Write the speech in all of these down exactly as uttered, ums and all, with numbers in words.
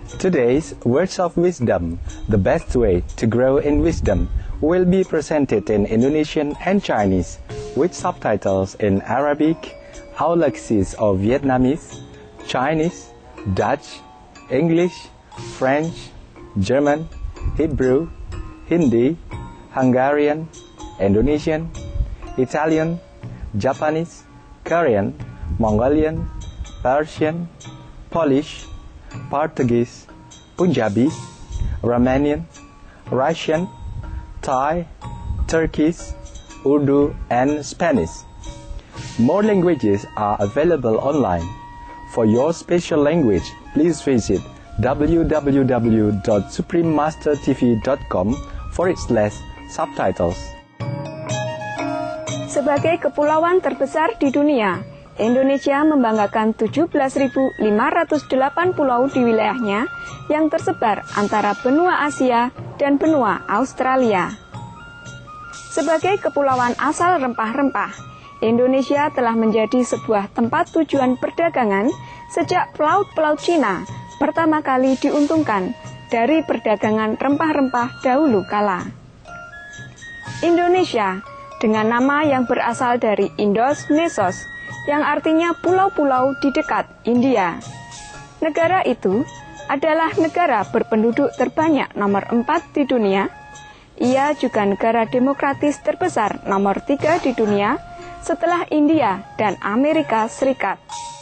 Today's Words of Wisdom, the best way to grow in wisdom, will be presented in Indonesian and Chinese, with subtitles in Arabic, Aulacese or Vietnamese, Chinese, Dutch, English, French, German, Hebrew, Hindi, Hungarian, Indonesian, Italian, Japanese, Korean, Mongolian, Persian, Polish, Portuguese, Punjabi, Romanian, Russian, Thai, Turkish, Urdu, and Spanish. More languages are available online. For your special language, please visit w w w dot supreme master t v dot com forward slash subtitles. Sebagai kepulauan terbesar di dunia, Indonesia membanggakan tujuh belas ribu lima ratus delapan pulau di wilayahnya yang tersebar antara benua Asia dan benua Australia. Sebagai kepulauan asal rempah-rempah, Indonesia telah menjadi sebuah tempat tujuan perdagangan sejak pelaut-pelaut Cina pertama kali diuntungkan dari perdagangan rempah-rempah dahulu kala. Indonesia dengan nama yang berasal dari Indos Nesos, yang artinya pulau-pulau di dekat India. Negara itu adalah negara berpenduduk terbanyak nomor empat di dunia. Ia juga negara demokratis terbesar nomor tiga di dunia setelah India dan Amerika Serikat.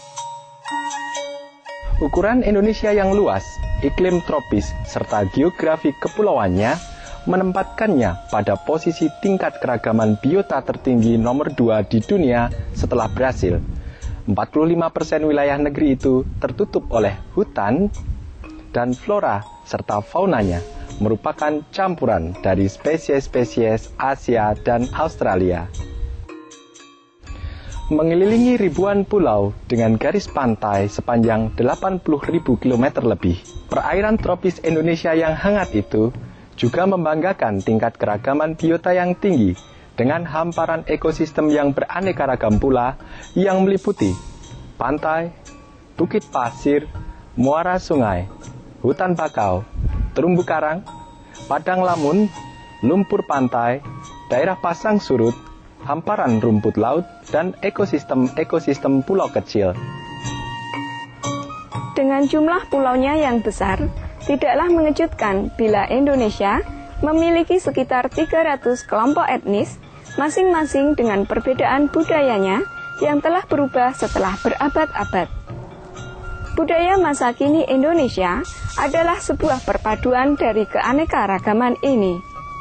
Ukuran Indonesia yang luas, iklim tropis, serta geografi kepulauannya menempatkannya pada posisi tingkat keragaman biota tertinggi nomor dua di dunia setelah Brasil. empat puluh lima persen wilayah negeri itu tertutup oleh hutan dan flora serta faunanya merupakan campuran dari spesies-spesies Asia dan Australia. Mengelilingi ribuan pulau dengan garis pantai sepanjang delapan puluh ribu kilometer lebih, perairan tropis Indonesia yang hangat itu juga membanggakan tingkat keragaman biota yang tinggi dengan hamparan ekosistem yang beraneka ragam pula yang meliputi pantai, bukit pasir, muara sungai, hutan bakau, terumbu karang, padang lamun, lumpur pantai, daerah pasang surut, hamparan rumput laut, dan ekosistem-ekosistem pulau kecil. Dengan jumlah pulaunya yang besar, tidaklah mengejutkan bila Indonesia memiliki sekitar tiga ratus kelompok etnis, masing-masing dengan perbedaan budayanya yang telah berubah setelah berabad-abad. Budaya masa kini Indonesia adalah sebuah perpaduan dari keanekaragaman ini.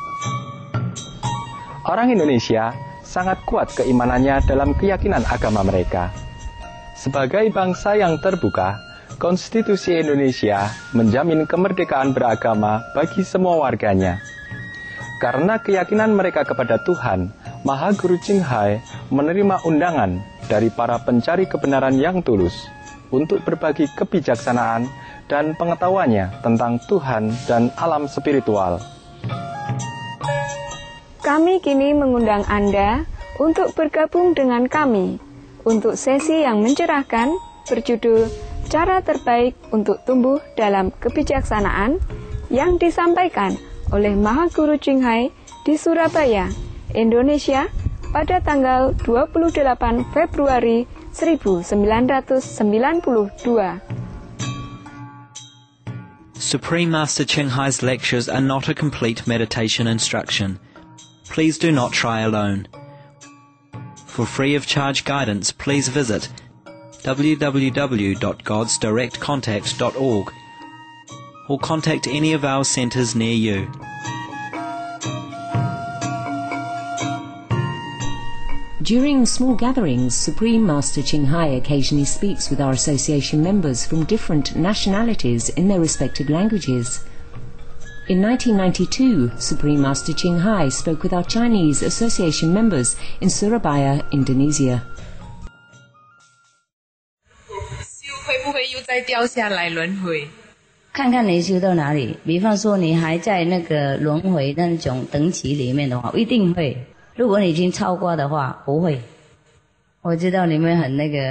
Orang Indonesia sangat kuat keimanannya dalam keyakinan agama mereka. Sebagai bangsa yang terbuka, Konstitusi Indonesia menjamin kemerdekaan beragama bagi semua warganya. Karena keyakinan mereka kepada Tuhan, Maha Guru Ching Hai menerima undangan dari para pencari kebenaran yang tulus untuk berbagi kebijaksanaan dan pengetahuannya tentang Tuhan dan alam spiritual. Kami kini mengundang Anda untuk bergabung dengan kami untuk sesi yang mencerahkan berjudul Cara Terbaik untuk Tumbuh dalam Kebijaksanaan yang disampaikan oleh Maha Guru Ching Hai di Surabaya, Indonesia pada tanggal dua puluh delapan Februari seribu sembilan ratus sembilan puluh dua. Supreme Master Ching Hai's lectures are not a complete meditation instruction. Please do not try alone. For free of charge guidance, please visit w w w dot gods direct contact dot org or contact any of our centers near you. During small gatherings, Supreme Master Ching Hai occasionally speaks with our association members from different nationalities in their respective languages. In nineteen ninety-two, Supreme Master Ching Hai spoke with our Chinese association members in Surabaya, Indonesia. 修会不会又再掉下来轮回？ 看看你修到哪里。比方说，你还在那个轮回那种等级里面的话，一定会。如果你已经超过的话，不会。我知道你们很那个很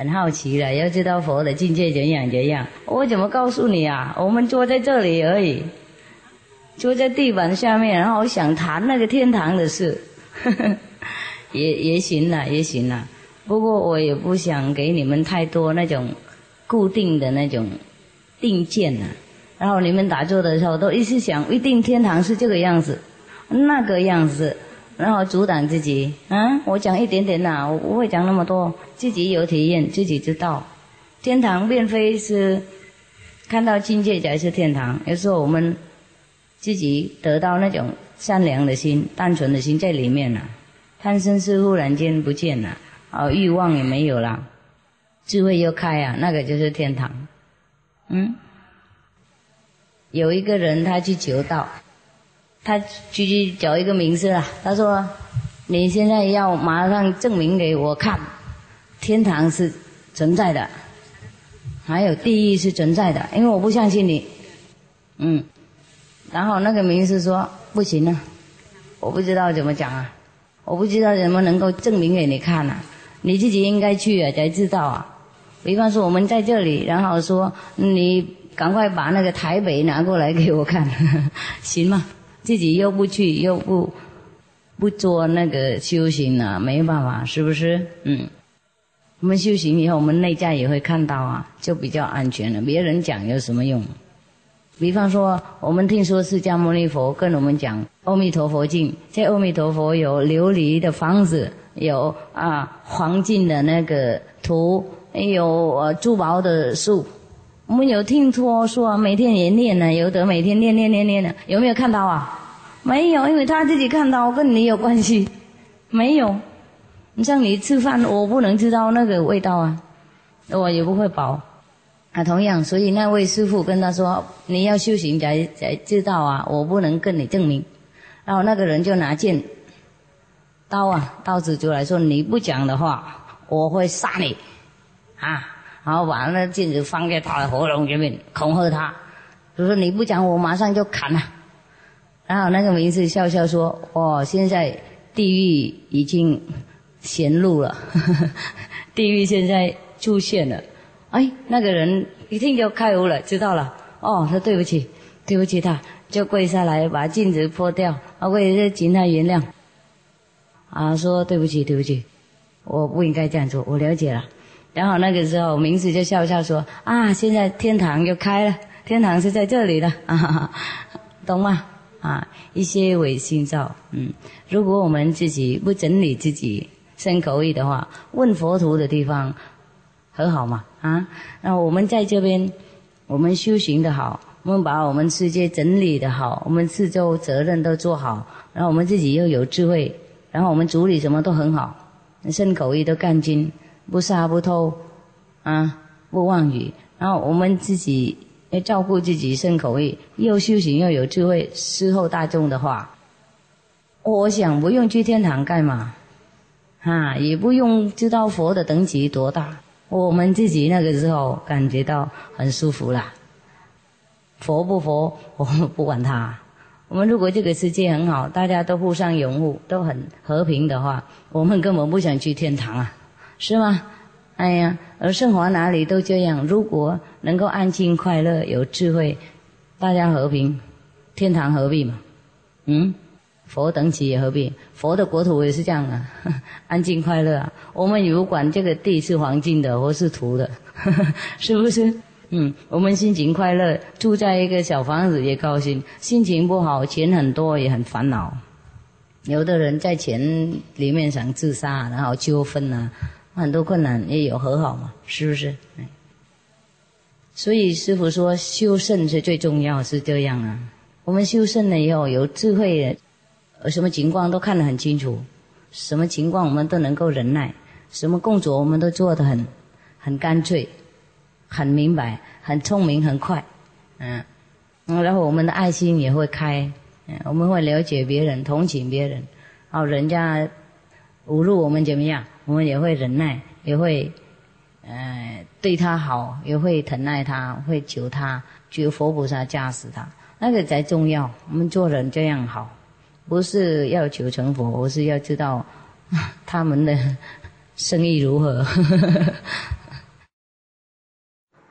很好奇了，要知道佛的境界怎样怎样。我怎么告诉你啊？我们坐在这里而已，坐在地板下面，然后想谈那个天堂的事，呵呵也也行了，也行了。不过我也不想给你们太多那种固定的那种定见啊。然后你们打坐的时候都一直想，一定天堂是这个样子，那个样子。然后阻挡自己，啊，我讲一点点呐、啊，我不会讲那么多，自己有体验，自己知道。天堂并非是看到境界才是天堂，有时候我们自己得到那种善良的心、单纯的心在里面了、啊，贪嗔痴忽然间不见了，啊，欲望也没有了，智慧又开啊，那个就是天堂。嗯，有一个人他去求道。他去找一个名师啊，他说你现在要马上证明给我看天堂是存在的，还有地狱是存在的，因为我不相信你。嗯，然后那个名师说不行啊，我不知道怎么讲啊，我不知道怎么能够证明给你看啊，你自己应该去啊才知道啊。比方说我们在这里，然后说你赶快把那个台北拿过来给我看行吗？自己又不去，又不不做那个修行啊，没办法，是不是？嗯，我们修行以后，我们内在也会看到啊，就比较安全了。别人讲有什么用？比方说，我们听说释迦牟尼佛跟我们讲阿弥陀佛经，在阿弥陀佛有琉璃的房子，有啊黄金的那个图，有呃珠宝的树。我们有听说说每天也念呢，有的每天念念念念的，有没有看到啊？没有，因为他自己看到，跟你有关系，没有。你像你吃饭，我不能知道那个味道啊，我也不会饱啊。同样，所以那位师父跟他说，你要修行才才知道啊，我不能跟你证明。然后那个人就拿剑刀啊刀子出来说，你不讲的话，我会杀你啊。然后把那镜子放在他的喉咙前面，恐吓他，就说你不讲，我马上就砍了。然后那个名士笑笑说：“哦，现在地狱已经显露了，呵呵地狱现在出现了。”哎，那个人一听就开悟了，知道了。哦，说对不起，对不起他，就跪下来把镜子破掉，啊，为了请他原谅。啊，说对不起，对不起，我不应该这样做，我了解了。然后那个时候，名士就笑笑说：“啊，现在天堂就开了，天堂是在这里了，啊哈哈，懂吗？啊，一些唯心造，嗯，如果我们自己不整理自己身口意的话，问佛陀的地方和好嘛，啊，那我们在这边，我们修行的好，我们把我们世界整理的好，我们四周责任都做好，然后我们自己又有智慧，然后我们处理什么都很好，身口意都干净。”不杀不偷，啊，不妄语，然后我们自己要照顾自己身口意，又修行又有智慧，伺候大众的话，我想不用去天堂干嘛？啊，也不用知道佛的等级多大，我们自己那个时候感觉到很舒服啦。佛不佛，我们不管他。我们如果这个世界很好，大家都互相拥护，都很和平的话，我们根本不想去天堂啊。是吗？哎呀，而生活哪里都这样。如果能够安静、快乐、有智慧，大家和平，天堂何必嘛？嗯，佛等级也何必？佛的国土也是这样啊，安静快乐啊。我们也不管这个地是黄金的或是土的，是不是？嗯，我们心情快乐，住在一个小房子也高兴；心情不好，钱很多也很烦恼。有的人在钱里面想自杀，然后纠纷啊。很多困难也有和好嘛，是不是？所以师父说修圣是最重要，是这样啊。我们修圣了以后有智慧的，什么情况都看得很清楚，什么情况我们都能够忍耐，什么工作我们都做得很很干脆，很明白，很聪明，很快。嗯，然后我们的爱心也会开，嗯，我们会了解别人，同情别人，然后人家侮辱我们怎么样？我们也会忍耐，也会呃对他好，也会疼爱他，会求他，求佛菩萨加持他，那个才重要。我们做人这样好，不是要求成佛，而是要知道他们的生意如何。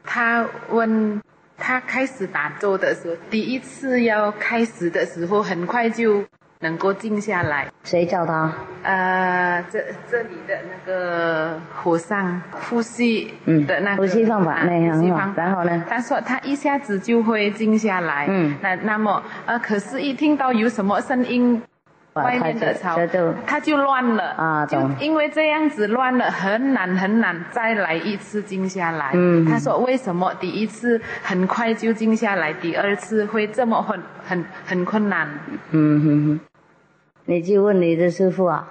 他问他开始打坐的时候，第一次要开始的时候，很快就能够静下来。 谁教他？ 呃，这这里的那个和尚呼吸的那个、 嗯、呼吸方法，那、 啊、 很好。然后呢？ 他说他一下子就会静下来。嗯，那那么呃，可是一听到有什么声音，外面的吵，他就乱了啊，就因为这样子乱了，很难很难再来一次静下来。嗯，他说为什么第一次很快就静下来，第二次会这么很很很困难？ 嗯哼哼。你去问你的师父啊，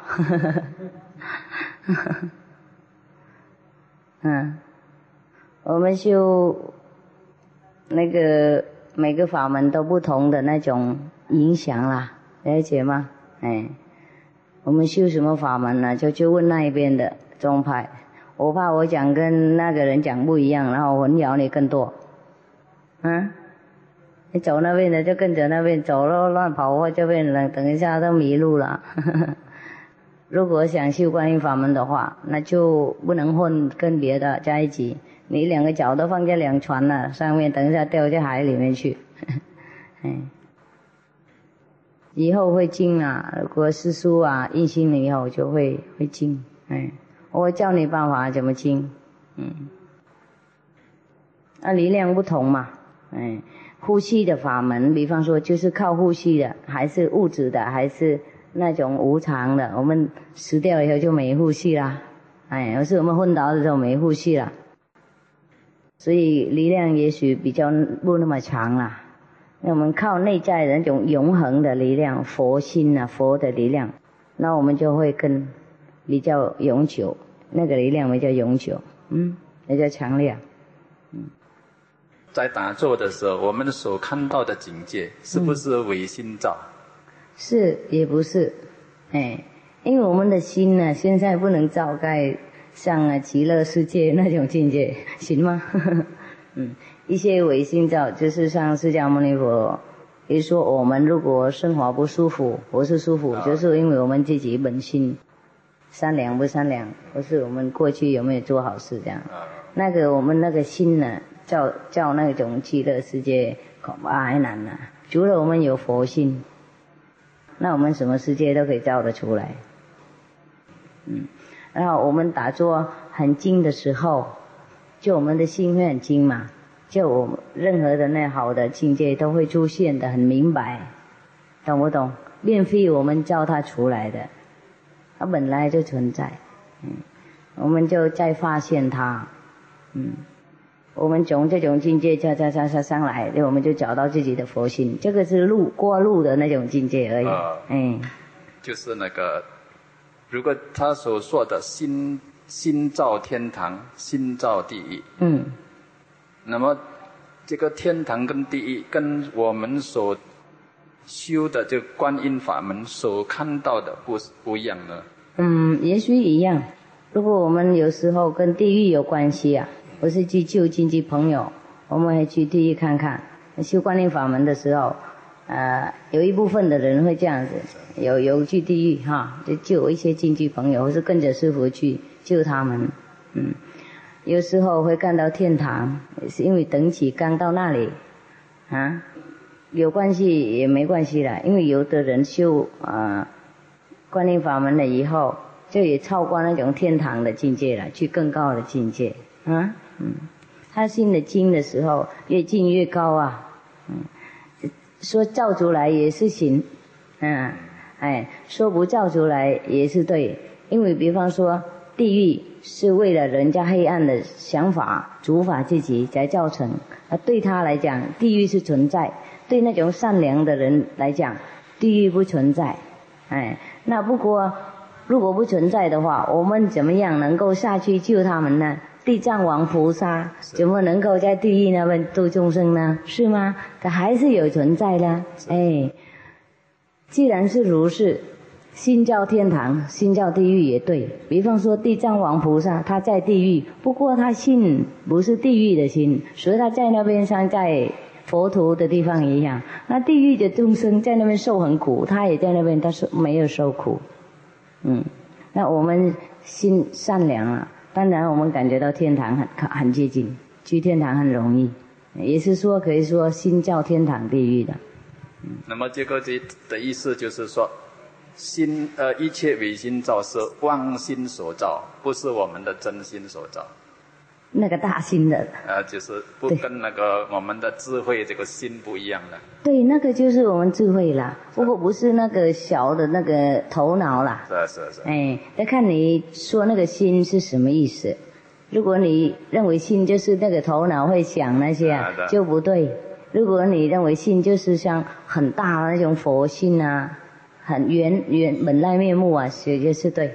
嗯，我们修那个每个法门都不同的那种影响啦，了解吗？哎，我们修什么法门呢？就去问那一边的宗派。我怕我讲跟那个人讲不一样，然后混淆你更多，嗯。你走那边的就跟着那边走了，乱跑或这边人等一下都迷路了。如果想修观音法门的话，那就不能混跟别的在一起。你两个脚都放在两船了，上面等一下掉进海里面去。以后会静啊，如果师叔啊印心了以后就会会静。哎，我会教你办法怎么静。嗯，那力量不同嘛，哎。呼吸的法门，比方说就是靠呼吸的，还是物质的，还是那种无常的，我们死掉以后就没呼吸啦。哎，有时我们昏倒的时候没呼吸啦，所以力量也许比较不那么强啦。那我们靠内在的那种永恒的力量，佛心啊，佛的力量，那我们就会更比较永久，那个力量比较永久，嗯，比较强烈，嗯。 在打坐的时候，我们所看到的境界是不是唯心造？嗯、 是也不是，哎，因为我们的心呢，现在不能照盖像啊极乐世界那种境界，行吗？嗯，一些唯心造就是像释迦牟尼佛，也说我们如果生活不舒服，不是舒服，就是因为我们自己本心善良不善良，或是我们过去有没有做好事这样。那个我们那个心呢？叫叫那种极乐世界恐怕还难呢、啊。除了我们有佛心，那我们什么世界都可以造得出来。嗯，然后我们打坐很静的时候，就我们的心会很静嘛，就我们任何的那好的境界都会出现的很明白，懂不懂？并非我们叫它出来的，它本来就存在。嗯，我们就再发现它。嗯。我们从这种境界加加加加上来，我们就找到自己的佛心，这个是路过路的那种境界而已。呃、嗯， 就是那个，如果他所说的心心造天堂，心造地狱。嗯。那么这个天堂跟地狱，跟我们所修的这个观音法门所看到的不不一样呢？ 嗯，也许一样。如果我们有时候跟地狱有关系啊。我是去救亲戚朋友，我们会去地狱看看。修观音法门的时候，呃，有一部分的人会这样子，有有去地狱哈，就救一些亲戚朋友，或是跟着师父去救他们。嗯，有时候会看到天堂，也是因为等起刚到那里，啊，有关系也没关系啦，因为有的人修啊、呃、观音法门了以后，就也超过那种天堂的境界了，去更高的境界。啊，嗯，他心的静的时候，越静越高啊，嗯，说照出来也是行，嗯，哎，说不照出来也是对，因为比方说地狱是为了人家黑暗的想法主法自己才造成，啊，对他来讲，地狱是存在；对那种善良的人来讲，地狱不存在，哎，那不过如果不存在的话，我们怎么样能够下去救他们呢？地藏王菩萨怎么能够在地狱那边度众生呢？是吗？它还是有存在的。哎，既然是如是，心照天堂，心照地狱也对。比方说地藏王菩萨他在地狱，不过他心不是地狱的心，所以他在那边像在佛陀的地方一样。那地狱的众生在那边受很苦，他也在那边，他是没有受苦。嗯，那我们心善良啊，当然我们感觉到天堂很很接近， 去天堂很容易，也是说可以说心造天堂地狱的。 嗯、那么这个的意思就是说，心呃一切唯心造是妄心所造，不是我们的真心所造。 那个大心的， 呃，就是不跟那个我们的智慧这个心不一样的。 对，那个就是我们智慧啦，不过不是那个小的那个头脑啦。 是是是。 哎，要看你说那个心是什么意思。如果你认为心就是那个头脑会想那些啊，就不对。如果你认为心就是像很大的那种佛性啊，很原原本来面目啊，学就是对。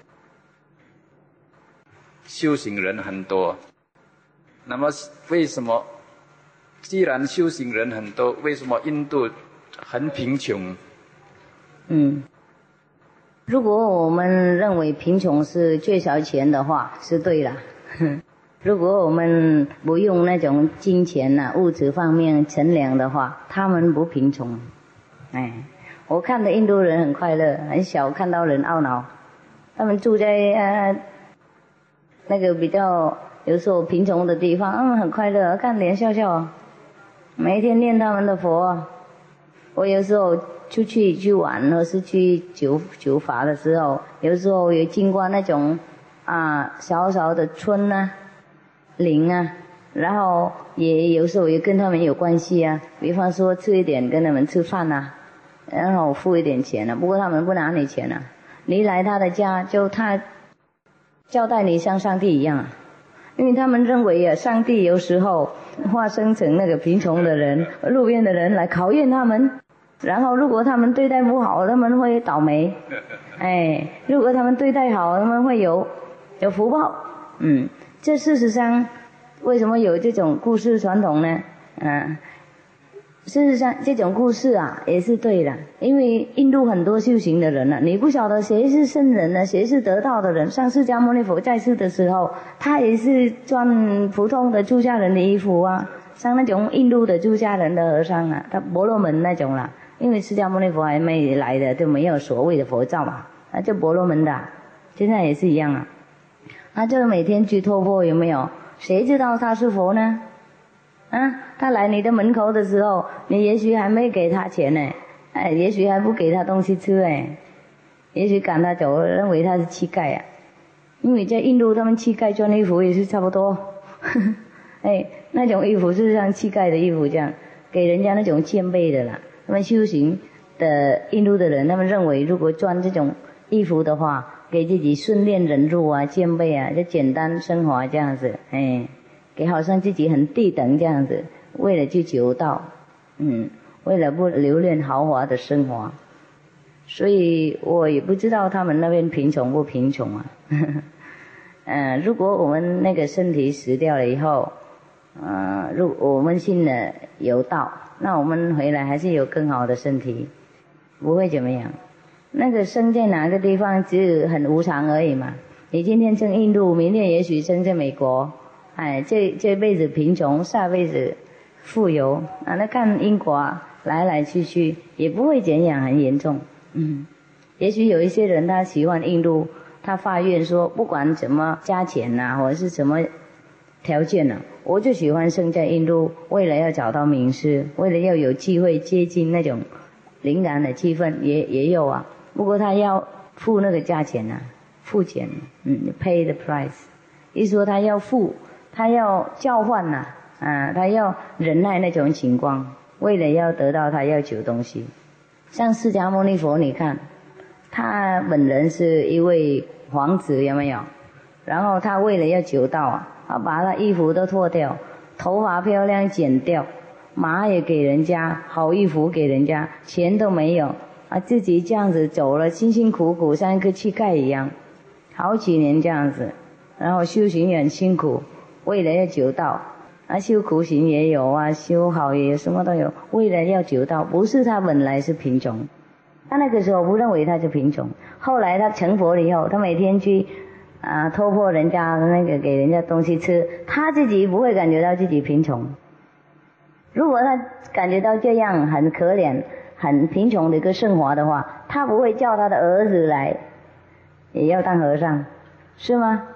修行人很多，那么为什么既然修行人很多，为什么印度很贫穷？ 嗯，如果我们认为贫穷是缺少钱的话，是对了。如果我们不用那种金钱啊、物质方面衡量的话，他们不贫穷。哎，我看的印度人很快乐，很少看到人懊恼。他们住在呃。那个比较有时候贫穷的地方，他们很快乐，看脸笑笑，每一天念他们的佛。我有时候出去去玩，或是去酒酒法的时候，有时候也经过那种啊小小的村啊、林啊，然后也有时候也跟他们有关系啊。比方说吃一点跟他们吃饭啊，然后付一点钱啊，不过他们不拿你钱啊，你来他的家就他。交代你像上帝一样啊，因为他们认为啊，上帝有时候化身成那个贫穷的人、路边的人来考验他们，然后如果他们对待不好，他们会倒霉；哎，如果他们对待好，他们会有有福报。嗯，这事实上为什么有这种故事传统呢？啊，事实上这种故事啊也是对的，因为印度很多修行的人啊，你不晓得谁是圣人呢，谁是得道的人。像释迦牟尼佛在世的时候，他也是穿普通的出家人的衣服啊，像那种印度的出家人的和尚啊，他婆罗门那种啦。因为释迦牟尼佛还没来的，就没有所谓的佛教嘛，他就婆罗门的，现在也是一样啊。他就每天去托钵，有没有？谁知道他是佛呢？啊，他来你的门口的时候，你也许还没给他钱呢，哎，也许还不给他东西吃哎，也许赶他走，认为他是乞丐啊。因为在印度，他们乞丐穿衣服也是差不多，呵呵哎，那种衣服是像乞丐的衣服这样，给人家那种谦卑的啦。他们修行的印度的人，他们认为如果穿这种衣服的话，给自己训练忍辱啊、谦卑啊，就简单生活这样子，哎。给好像自己很低等这样子，为了去求道，嗯，为了不留恋豪华的生活，所以我也不知道他们那边贫穷不贫穷啊。嗯、呃，如果我们那个身体死掉了以后，呃，如我们信了有道，那我们回来还是有更好的身体，不会怎么样。那个生在哪个地方只有很无常而已嘛。你今天生印度，明天也许生在美国。哎，这这辈子贫穷，下辈子富有啊！那看因果啊，来来去去也不会怎样很严重。嗯，也许有一些人他喜欢印度，他发愿说，不管怎么加钱呐、啊，或者是什么条件呐、啊，我就喜欢生在印度，为了要找到名师，为了要有机会接近那种灵感的气氛，也也有啊。不过他要付那个价钱呐、啊，付钱，嗯 ，pay the price， 一说他要付。他要交换呐、啊，啊，他要忍耐那种情况，为了要得到他要求东西。像释迦牟尼佛，你看，他本人是一位皇子，有没有？然后他为了要求道啊，他把他衣服都脱掉，头发漂亮剪掉，马也给人家，好衣服给人家，钱都没有，啊，自己这样子走了，辛辛苦苦像一个乞丐一样，好几年这样子，然后修行也很辛苦。为了要求道，啊，修苦行也有啊，修好也有，什么都有。为了要求道，不是他本来是贫穷，他那个时候不认为他是贫穷。后来他成佛了以后，他每天去啊托钵人家那个给人家东西吃，他自己不会感觉到自己贫穷。如果他感觉到这样很可怜、很贫穷的一个生活的话，他不会叫他的儿子来也要当和尚，是吗？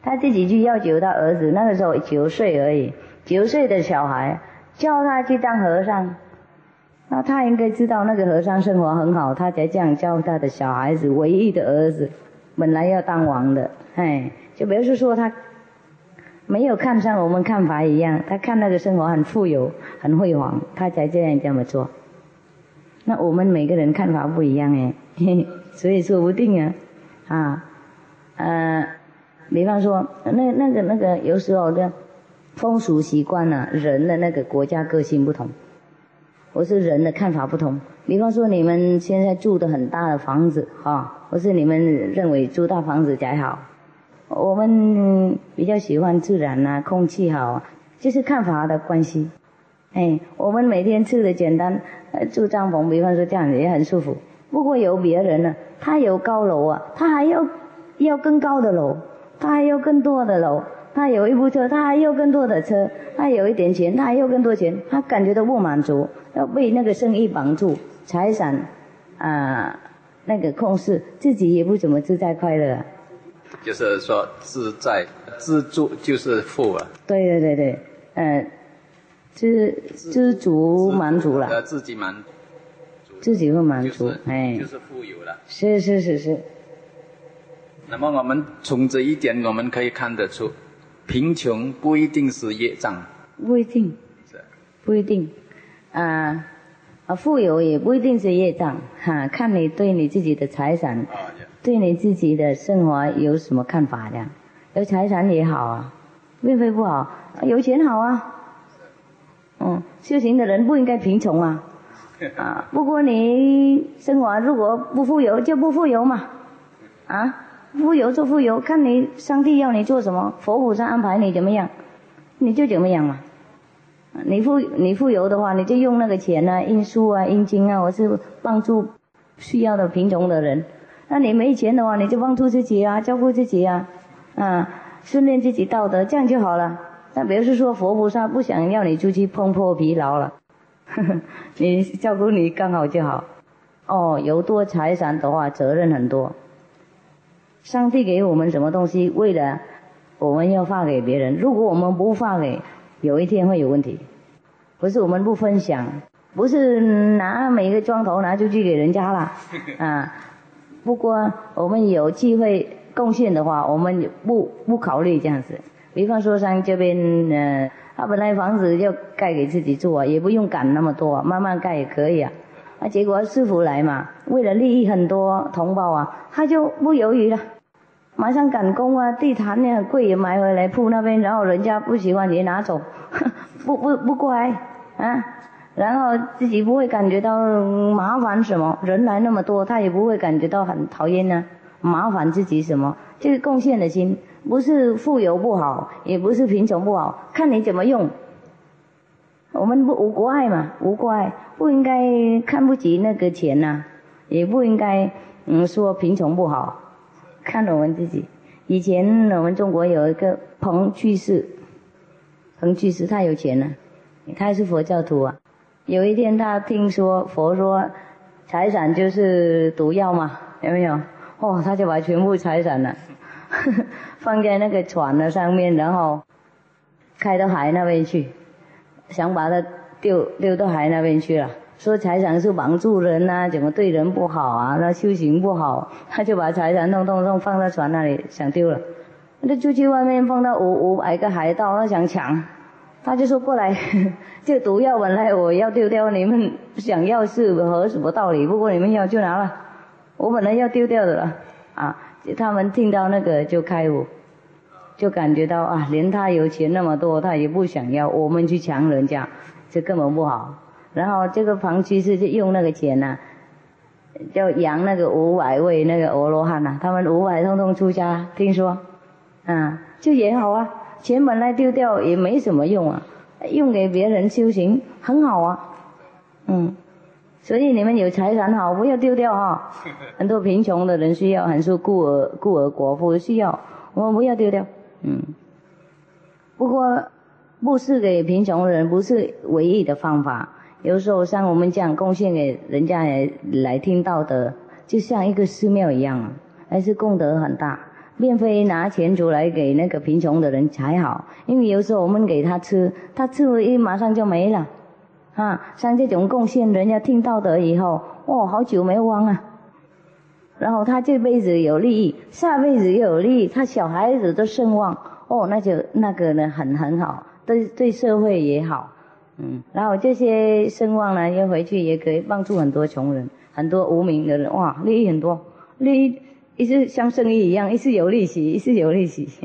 他自己去要求他儿子，那个时候九岁而已，九岁的小孩叫他去当和尚，那他应该知道那个和尚生活很好，他才这样教他的小孩子，唯一的儿子本来要当王的，哎，就比如说他没有看上我们看法一样，他看那个生活很富有很辉煌，他才这样这么做。那我们每个人看法不一样哎，嘿嘿，所以说不定啊啊呃比方说那那个那个有时候的风俗习惯啊，人的那个国家个性不同，或是人的看法不同。比方说你们现在住的很大的房子啊，或是你们认为住大房子才好，我们比较喜欢自然啊，空气好啊，就是看法的关系。哎，我们每天吃的简单，呃，住帐篷，比方说这样子也很舒服。不过有别人呢，他有高楼啊，他还要要更高的楼，他还要更多的楼，他有一部车，他还要更多的车，他有一点钱，他还要更多钱，他感觉到不满足，要被那个生意绑住，财产啊、呃、那个控制，自己也不怎么自在快乐、啊。 就是说自在知足就是富了。 对对对对，呃，知知足满足了。 呃，自己满足。 自己会满足， 就是、 哎， 就是富有了。 是是是是。 那么我们从这一点我们可以看得出，贫穷不一定是业障。 不一定。 是。 不一定，啊、呃，富有也不一定是业障，哈，看你对你自己的财产。哦对你自己的生活有什么看法的？有财产也好啊，并非不好，有钱好啊。嗯，修行的人不应该贫穷啊。啊，不过你生活如果不富有就不富有嘛。啊，富有就富有，看你上帝要你做什么，佛菩萨安排你怎么样，你就怎么样嘛。你富你富有的话，你就用那个钱啊，印书啊，印经啊，或是帮助需要的贫穷的人。那你没钱的话，你就帮助自己啊，照顾自己啊，啊，训练自己道德，这样就好了。那比如说佛菩萨不想要你出去碰破疲劳了，呵呵，你照顾你刚好就好。哦，有多财产的话，责任很多。上帝给我们什么东西，为了我们要发给别人，如果我们不发给，有一天会有问题。不是我们不分享，不是拿每个庄头拿出去给人家了啊。不过我们有机会贡献的话，我们不不考虑这样子。比方说像这边呃，他本来房子就盖给自己住啊，也不用赶那么多、啊，慢慢盖也可以啊。啊，结果师父来嘛，为了利益很多同胞啊，他就不犹豫了，马上赶工啊，地毯那很贵也买回来铺那边，然后人家不喜欢也拿走，不不不乖啊。然后自己不会感觉到麻烦什么，人来那么多，他也不会感觉到很讨厌呢，麻烦自己什么。这个贡献的心，不是富有不好，也不是贫穷不好，看你怎么用。我们不无国爱嘛，无国爱，不应该看不起那个钱呐、啊，也不应该嗯说贫穷不好，看我们自己。以前我们中国有一个彭居士，彭居士他有钱呢、啊，他是佛教徒啊。有一天他听说佛说财产就是毒药嘛，有没有？哦，他就把全部财产呢放在那个船的上面，然后开到海那边去，想把它丢丢到海那边去了。说财产是帮助人啊，怎么对人不好啊，那修行不好，他就把财产弄弄弄放到船那里想丢了。那出去外面碰到五五百个海盗，他想抢。他就说过来，这毒药本来我要丢掉，你们想要是合什么道理？不过你们要就拿了，我本来要丢掉的了啊！他们听到那个就开悟，就感觉到啊，连他有钱那么多，他也不想要，我们去抢人家，这根本不好。然后这个庞居士就用那个钱呐、啊，就养那个五百位那个阿罗汉呐、啊，他们五百通通出家，听说，啊，就也好啊。钱本来丢掉也没什么用啊，用给别人修行很好啊，嗯，所以你们有财产好，不要丢掉哈。很多贫穷的人需要，很多孤儿孤儿寡妇需要，我们不要丢掉，嗯。不过布施给贫穷的人不是唯一的方法，有时候像我们这样贡献给人家来听到的，就像一个寺庙一样，还是功德很大。 免费拿钱出来给那个贫穷的人才好，因为有时候我们给他吃，他吃了一马上就没了啊。像这种贡献，人家听到的以后，哦，好久没忘啊。然后他这辈子有利益，下辈子又有利益，他小孩子都声望，哦，那就那个呢很很好，对对社会也好，嗯，然后这些声望呢，又回去也可以帮助很多穷人，很多无名的人，哇，利益很多，利益一是像生意一样，一是有利息，一是有利息。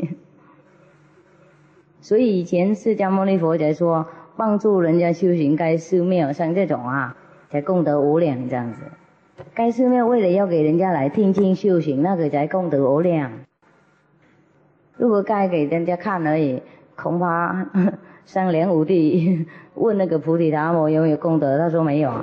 所以以前释迦牟尼佛才说，帮助人家修行该寺庙，像这种啊，才功德无量这样子。该寺庙为了要给人家来听经修行，那个才功德无量。如果该给人家看而已，恐怕上梁武帝问那个菩提达摩有没有功德，他说没有啊。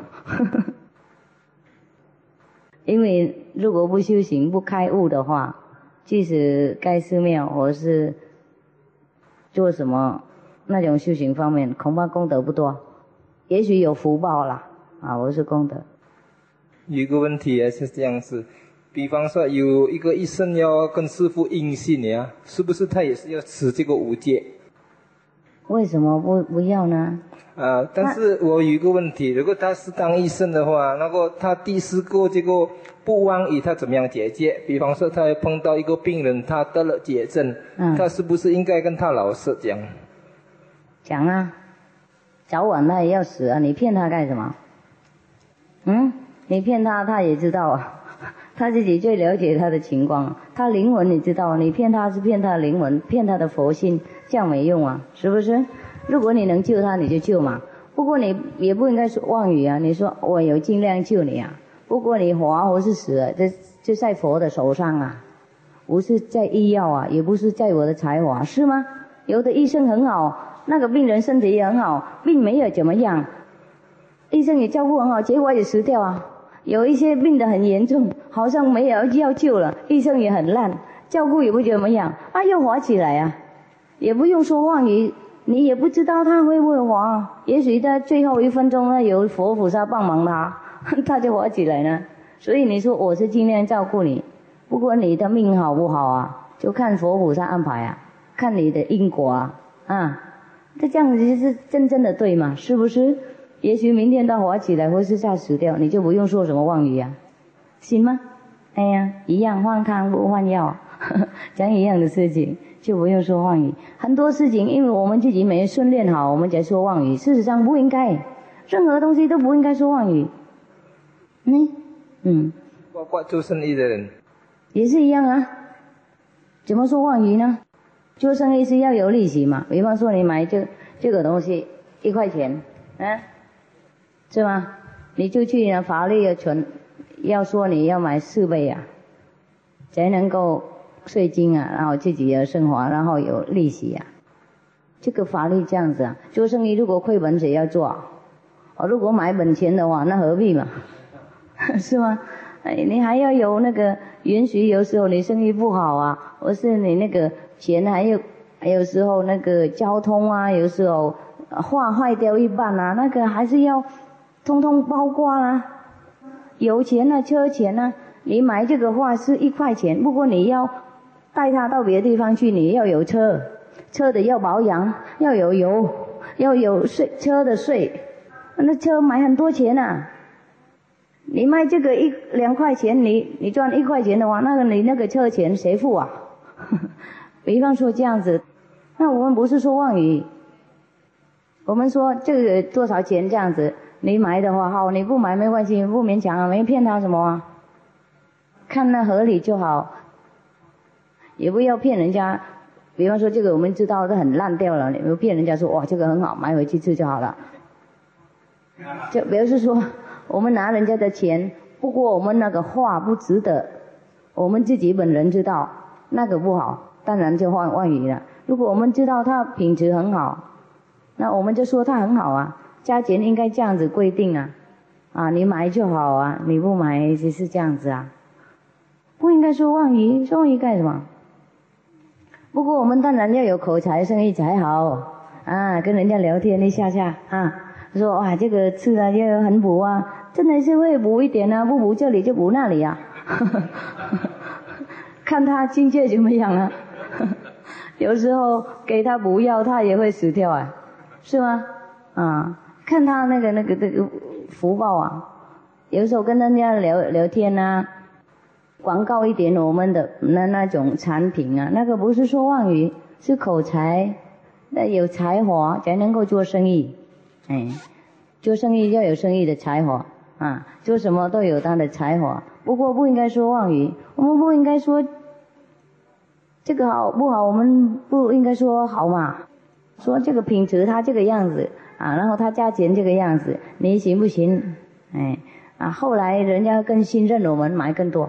因为如果不修行不开悟的话，即使该寺庙或是做什么那种修行方面，恐怕功德不多，也许有福报啦啊，我是功德。 有一个问题也是这样子，比方说有一个医生要跟师父印信呀，是不是他也是要持这个五戒？ 为什么不不要呢？ 啊，但是我有一个问题，如果他是当医生的话，那个他第四个这个不妄语，他怎么样解决？比方说他碰到一个病人，他得了绝症，嗯，他是不是应该跟他老师讲？ 讲啊，早晚他也要死啊，你骗他干什么？嗯？你骗他，他也知道啊，他自己最了解他的情况，他灵魂你知道，你骗他是骗他的灵魂，骗他的佛心，这样没用啊，是不是？如果你能救他，你就救嘛。不过你也不应该说妄语啊，你说我有尽量救你啊，不过你活或是死了，这就在佛的手上啊，不是在医药啊，也不是在我的才华，是吗？有的医生很好，那个病人身体也很好，病没有怎么样，医生也照顾很好，结果也死掉啊。有一些病得很严重，好像没有要救了，医生也很烂，照顾也不怎么样，啊，又活起来啊，也不用说妄语，你也不知道他会不会活，也许在最后一分钟呢，有佛菩萨帮忙他，他就活起来了。所以你说我是尽量照顾你，不过你的命好不好啊，就看佛菩萨安排啊，看你的因果啊，啊，这这样子是真正的对嘛，是不是？也许明天他活起来或是他死掉，你就不用说什么妄语啊，行吗？哎呀，一样换汤不换药，呵呵，讲一样的事情就不用说妄语。很多事情因为我们自己没训练好，我们才说妄语，事实上不应该，任何东西都不应该说妄语。嗯嗯， 包括做生意的人也是一样啊，怎么说妄语呢？做生意是要有利息嘛，比方说你买这这个东西一块钱，嗯。是吗？你就去呢，法律要存，要说你要买四倍啊，才能够税金啊，然后自己的生活，然后有利息啊。这个法律这样子啊，做生意如果亏本谁要做？哦，如果买本钱的话，那何必嘛？是吗？哎，你还要有那个允许，有时候你生意不好啊，或是你那个钱还有，还有时候那个交通啊，有时候画坏掉一半啊，那个还是要。通通包括啦，油钱啊，车钱啊，你买这个画是一块钱，不过你要带它到别的地方去，你要有车，车的要保养，要有油，要有税，车的税，那车买很多钱啊。你卖这个一两块钱，你你赚一块钱的话，那个你那个车钱谁付啊？比方说这样子，那我们不是说妄语，我们说这个多少钱这样子。你买的话好，你不买没关系，不勉强啊，没骗他什么啊，看那合理就好，也不要骗人家。比方说这个我们知道都很烂掉了，你不骗人家说哇这个很好，买回去吃就好了。就比如说我们拿人家的钱，不过我们那个话不值得，我们自己本人知道那个不好，当然就换妄语了。如果我们知道它品质很好，那我们就说它很好啊。价钱应该这样子规定啊，啊，你买就好啊，你不买就是这样子啊，不应该说妄语，说妄语干什么？不过我们当然要有口才，生意才好啊，跟人家聊天一下下啊，说哇这个吃了要很补啊，真的是会补一点啊，不补这里就补那里啊， 看他境界怎么样啊。有时候给他补药，他也会死掉啊，是吗？啊，看他那个那个那个福报啊。有时候跟人家聊聊天啊，广告一点我们的那那种产品啊，那个不是说妄语，是口才，那有才华才能够做生意。哎，做生意要有生意的才华啊，做什么都有他的才华。不过不应该说妄语，我们不应该说这个好不好，我们不应该说好嘛，说这个品质他这个样子啊，然后他价钱这个样子，你行不行？哎啊，后来人家更信任我们，买更多。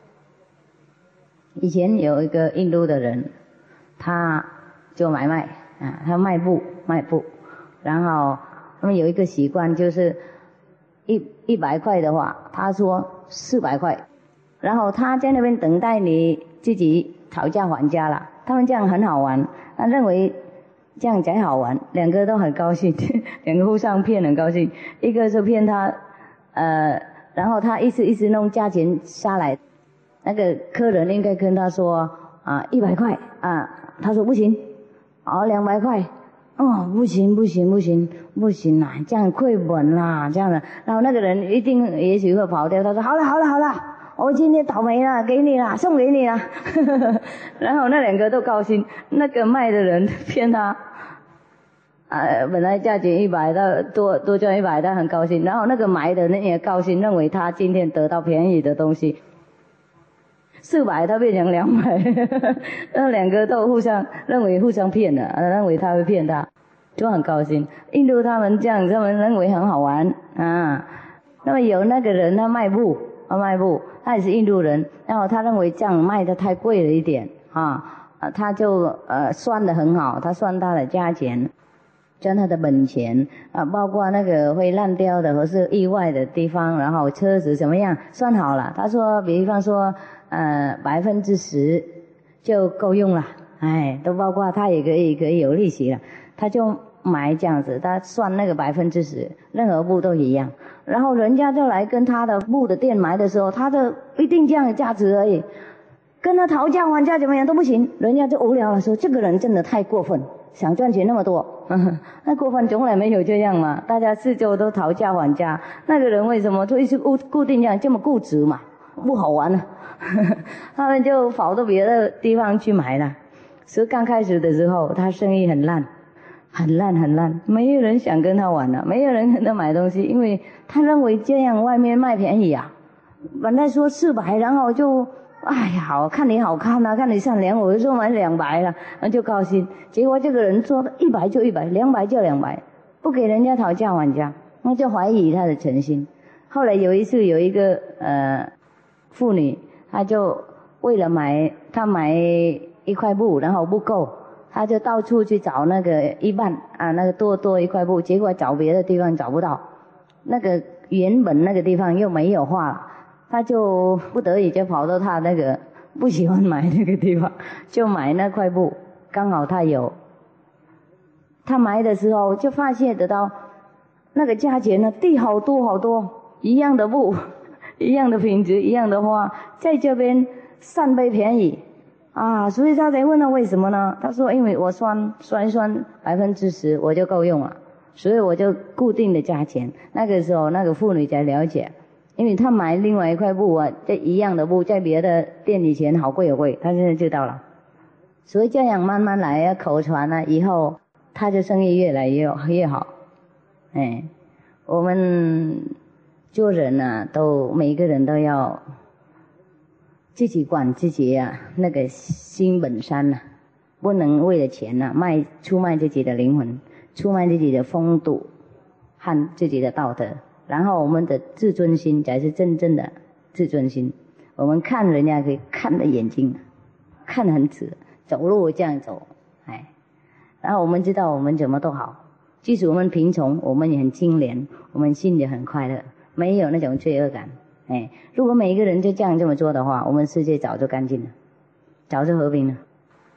以前有一个印度的人，他就买卖啊，他卖布卖布，然后他们有一个习惯，就是一一百块的话，他说四百块，然后他在那边等待你自己讨价还价了。他们这样很好玩，他认为这样才好玩，两个都很高兴，两个互相骗很高兴。一个是骗他，呃，然后他一直一直弄价钱下来，那个客人应该跟他说啊一百块啊，他说不行，哦两百块。哦，不行不行不行不行啦，这样亏本啦，这样的。然后那个人一定也许会跑掉，他说好了好了好了，我今天倒霉了，给你啦，送给你啦。然后那两个都高兴，那个卖的人骗他，呃，本来价钱一百，他多多赚一百，他很高兴。然后那个买的人也高兴，认为他今天得到便宜的东西。四百他变成两百，那两个都互相认为互相骗了，认为他会骗他，就很高兴。印度他们这样，他们认为很好玩啊。那么有那个人他卖布，他卖布，他也是印度人，然后他认为这样卖的太贵了一点啊，他就呃算得很好，他算他的价钱，赚他的本钱啊，包括那个会烂掉的或是意外的地方，然后车子怎么样算好了。他说，比方说。呃，百分之十就够用了，哎，都包括他也可以可以有利息了，他就买这样子，他算那个百分之十，任何布都一样。然后人家就来跟他的布的店买的时候，他的一定这样的价值而已，跟他讨价还价怎么样都不行，人家就无聊了，说这个人真的太过分，想赚钱那么多，呵呵，那过分从来没有这样嘛，大家四周都讨价还价，那个人为什么就一直固固定这样这么固执嘛，不好玩啊。他们就跑到别的地方去买了。所以刚开始的时候，他生意很烂，很烂很烂，没有人想跟他玩了，没有人跟他买东西，因为他认为这样外面卖便宜啊。本来说四百，然后就哎呀，好看你好看啊，看你善良，我就说买两百了，那就高兴。结果这个人说一百就一百，两百就两百，不给人家讨价还价，那就怀疑他的诚心。后来有一次有一个呃妇女。他就为了买，他买一块布，然后不够，他就到处去找那个一半啊，那个多多一块布，结果找别的地方找不到，那个原本那个地方又没有画了，他就不得已就跑到他那个不喜欢买那个地方，就买那块布，刚好他有。他买的时候就发现得到那个价钱呢低好多好多，一样的布。一样的品质，一样的花，在这边三倍便宜啊！所以他才问他为什么呢？他说：“因为我算算一算百分之十，我就够用了，所以我就固定的价钱。”那个时候，那个妇女才了解，因为她买另外一块布啊，这一样的布在别的店里钱好贵好贵，她现在知道了。所以这样慢慢来啊，口传啊，以后他的生意越来越越好。哎，我们。做人啊，都每一个人都要自己管自己啊，那个心本善呐、啊，不能为了钱呐、啊、卖出卖自己的灵魂，出卖自己的风度和自己的道德。然后我们的自尊心才是真正的自尊心。我们看人家可以看的眼睛，看得很直，走路这样走，哎，然后我们知道我们怎么都好，即使我们贫穷，我们也很清廉，我们心里很快乐。没有那种罪恶感，哎，如果每一个人就这样这么做的话，我们世界早就干净了，早就和平了。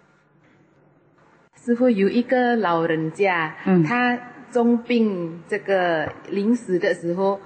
师父，有一个老人家，嗯，他重病这个临死的时候，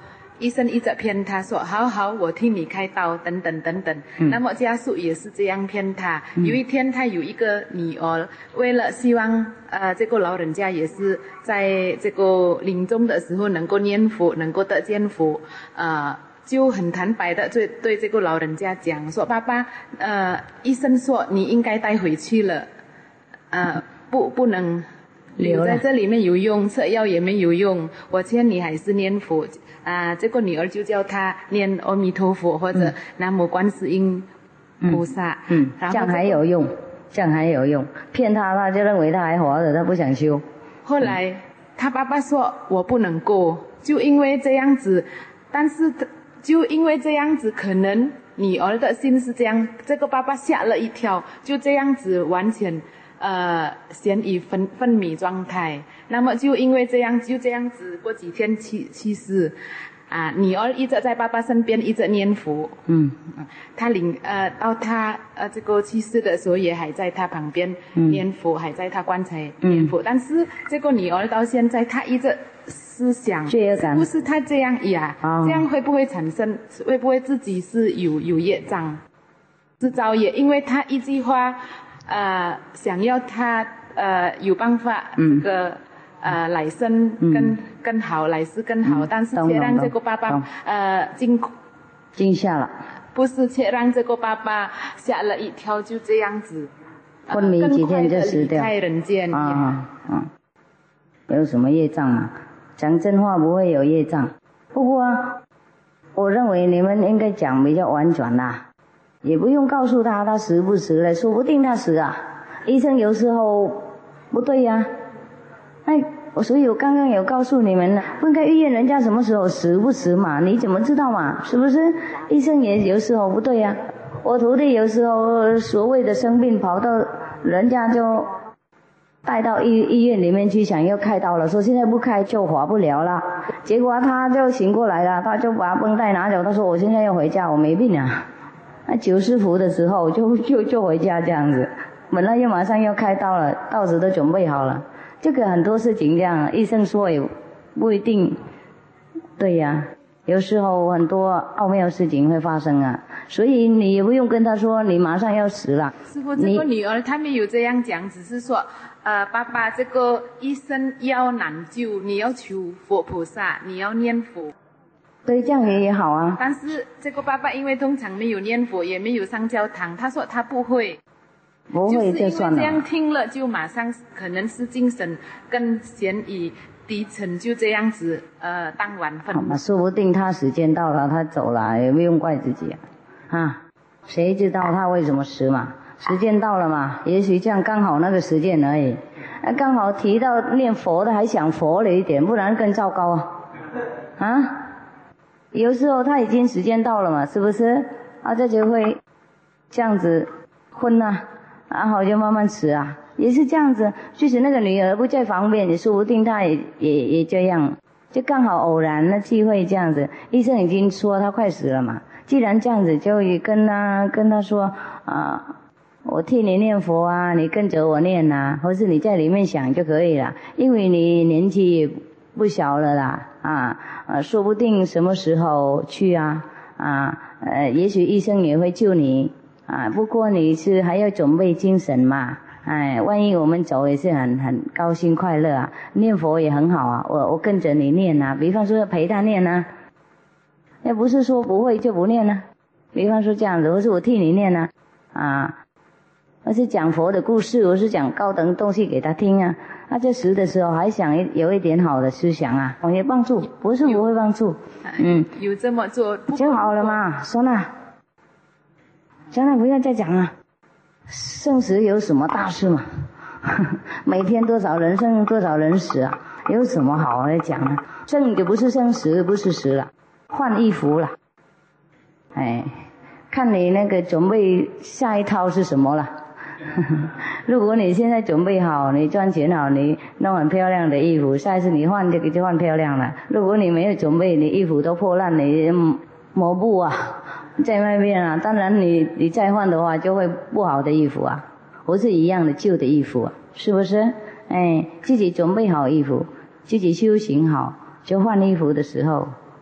医生一直骗他说好好我替你开刀等等等等、嗯、那么家属也是这样骗他、嗯、有一天他有一个女儿，为了希望呃这个老人家也是在这个临终的时候能够念佛能够得见佛，呃就很坦白的对对这个老人家讲说，爸爸呃医生说你应该带回去了，呃不不能留在这里面有用，吃药也没有用，我劝你还是念佛啊。这个女儿就叫他念阿弥陀佛或者南无观世音菩萨， 嗯，嗯这样还有用，这样还有用，骗他他就认为他还活着，他不想修。 后来、嗯、他爸爸说我不能过，就因为这样子，但是就因为这样子，可能女儿的心是这样，这个爸爸吓了一跳，就这样子完全呃，咸鱼分分米状态，那么就因为这样，就这样子过几天去去世，啊，女儿一直在爸爸身边，一直念佛，嗯，他领呃到他呃这个去世的时候，也还在他旁边念佛，嗯、还在他棺材念佛，嗯、但是这个女儿到现在，她一直思想，是不是她这样呀？哦、这样会不会产生？会不会自己是有有业障制造业？因为她一句话。呃，想要他呃有办法这个、嗯、呃来生更、嗯、更好，来世更好，嗯、但是却让这个爸爸呃惊惊吓了， 不是，却让这个爸爸吓了一跳，就这样子， 昏迷几天就死掉， 离开人间啊啊！有什么业障嘛？讲真话不会有业障，不过、啊、我认为你们应该讲比较婉转啦。也不用告诉他他死不死了，说不定他死啊。医生有时候不对呀、啊，哎，所以我刚刚有告诉你们了，不应该预验人家什么时候死不死嘛？你怎么知道嘛？是不是？医生也有时候不对呀、啊。我徒弟有时候所谓的生病，跑到人家就带到医医院里面去，想要开刀了，说现在不开就活不了了。结果他就醒过来了，他就把绷带拿走，他说我现在要回家，我没病啊。那九十伏的时候就就就回家这样子，本来就马上要开刀了，刀子都准备好了。这个很多事情这样，医生说也不一定对呀、啊，有时候很多奥妙事情会发生啊，所以你也不用跟他说你马上要死了。 师父，这个女儿他没有这样讲，只是说呃，爸爸这个医生要难救，你要求佛菩萨，你要念佛。 对，这样也也好啊。 但是这个爸爸因为通常没有念佛，也没有上教堂，他说他不会， 不会就算了。 就是因为这样听了，就马上可能是精神更嫌疑低沉，就这样子呃当晚分。 好嘛，说不定他时间到了，他走了，也不用怪自己啊。啊，谁知道他为什么死嘛？时间到了嘛，也许这样刚好那个时间而已。啊，刚好提到念佛的，还想佛了一点，不然更糟糕啊！啊。有时候他已经时间到了嘛，是不是？啊，这就会这样子昏呐、啊，然后就慢慢死啊，也是这样子。即使那个女儿不在旁边，也说不定他也也也这样，就刚好偶然的机会这样子。医生已经说他快死了嘛，既然这样子，就跟他跟他说啊，我替你念佛啊，你跟着我念啊，或是你在里面想就可以了，因为你年纪也不小了啦。啊，呃，说不定什么时候去啊？啊，呃，也许医生也会救你啊。不过你是还要准备精神嘛，哎，万一我们走也是很很高兴快乐啊。念佛也很好啊，我我跟着你念啊，比方说陪他念啊，也不是说不会就不念啊。比方说这样子，或是我替你念啊，啊，我是讲佛的故事，我是讲高等东西给他听啊。他这时的时候还想有一点好的思想啊，我也帮助，不是不会帮助，嗯， 有这么做就好了嘛。算了，算了，不要再讲了。生死有什么大事嘛？每天多少人生，多少人死啊？有什么好来讲呢？生就不是生，死不是死了，换衣服了。哎，看你那个准备下一套是什么了。如果你现在准备好，你赚钱好，你弄很漂亮的衣服，下一次你换这个就换漂亮了。如果你没有准备，你衣服都破烂，你磨布啊，在外面啊，当然你你再换的话就会不好的衣服啊，不是一样的旧的衣服啊，是不是？哎，自己准备好衣服，自己修行好，就换衣服的时候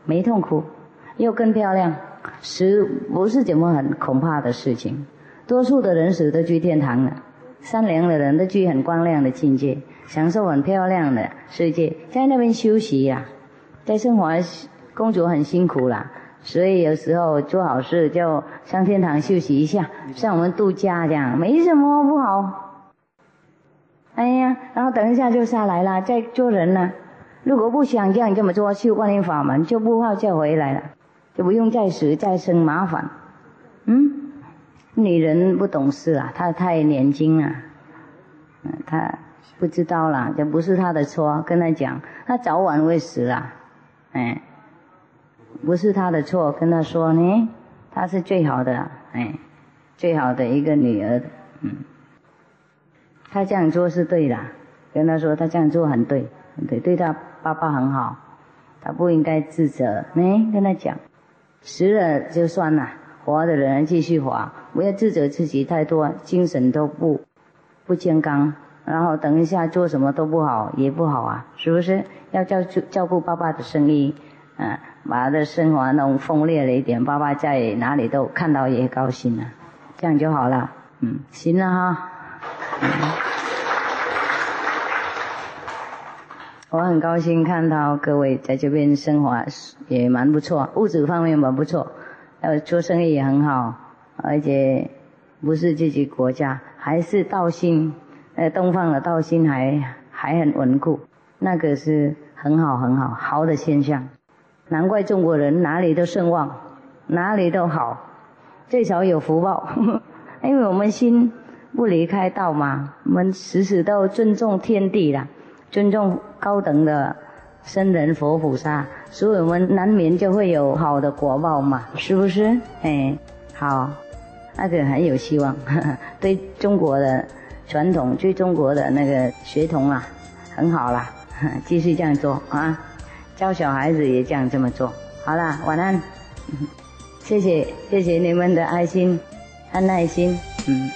没痛苦，又更漂亮，死不是怎么很恐怕的事情。多数的人死都去天堂了，善良的人都去很光亮的境界，享受很漂亮的世界，在那边休息呀、啊，在生活工作很辛苦啦，所以有时候做好事就上天堂休息一下，像我们度假这样，没什么不好。哎呀，然后等一下就下来了，再做人了。如果不想这样这么做，修观音法门就不好再回来了，就不用再死再生麻烦。嗯，女人不懂事啊，她太年轻了，嗯，她不知道啦，这不是她的错，跟她讲，她早晚会死啦，哎，不是她的错，跟她说呢，她是最好的，哎，最好的一个女儿，嗯，她这样做是对的，跟她说她这样做很对，很对，对她爸爸很好，她不应该自责，呢，跟她讲，死了就算了，活的人继续活，不要自责自己太多，精神都不不健康，然后等一下做什么都不好，也不好啊，是不是？要照照顾爸爸的生意，嗯、啊，把他的生活弄丰烈了一点，爸爸在哪里都看到也高兴了，这样就好了。嗯，行了哈。嗯，我很高兴看到各位在这边生活也蛮不错，物质方面蛮不错，呃，做生意也很好，而且不是自己国家，还是道心，呃，东方的道心还还很稳固，那个是很好很好好的现象。难怪中国人哪里都兴旺，哪里都好，最少有福报，因为我们心不离开道嘛，我们时时都尊重天地啦，尊重高等的僧人佛菩萨，所以我们难免就会有好的果报嘛，是不是？哎，好，那个很有希望，呵呵，对中国的传统，对中国的那个血统啊，很好啦，呵呵，继续这样做啊，教小孩子也这样这么做。好啦，晚安，谢谢谢谢你们的爱心和耐心，嗯。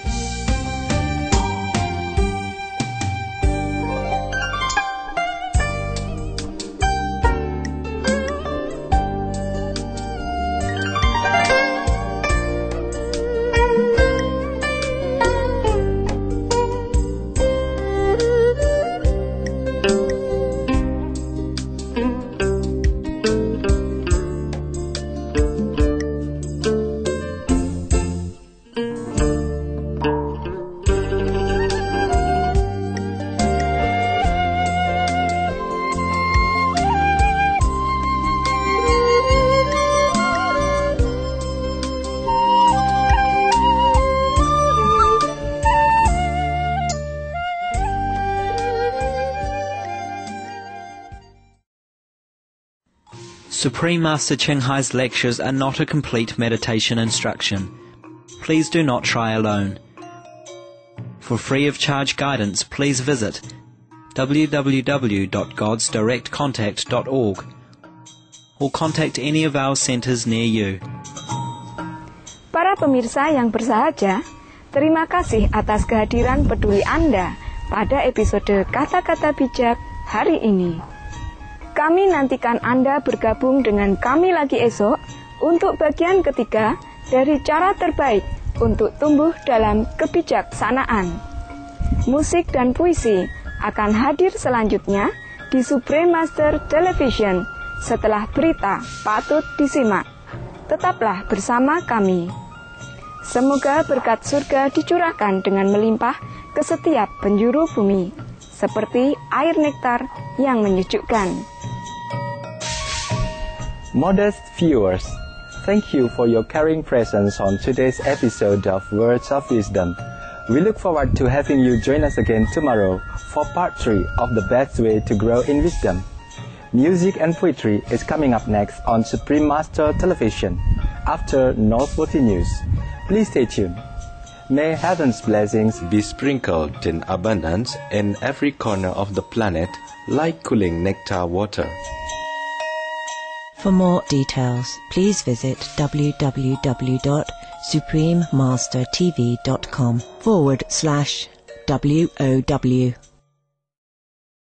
Supreme Master Ching Hai's lectures are not a complete meditation instruction. Please do not try alone. For free of charge guidance, please visit w w w dot gods direct contact dot org or contact any of our centers near you. Para pemirsa yang bersahaja, terima kasih atas kehadiran peduli Anda pada episode Kata-Kata Bijak hari ini. Kami nantikan Anda bergabung dengan kami lagi esok untuk bagian ketiga dari cara terbaik untuk tumbuh dalam kebijaksanaan. Musik dan puisi akan hadir selanjutnya di Supreme Master Television setelah berita patut disimak. Tetaplah bersama kami. Semoga berkat surga dicurahkan dengan melimpah ke setiap penjuru bumi, seperti air nektar yang menyejukkan. Modest viewers, thank you for your caring presence on today's episode of Words of Wisdom. We look forward to having you join us again tomorrow for part three of the best way to grow in wisdom. Music and poetry is coming up next on Supreme Master Television after Noteworthy News. Please stay tuned. May heaven's blessings be sprinkled in abundance in every corner of the planet like cooling nectar water. For more details, please visit w w w dot supreme master t v dot com forward slash W O W.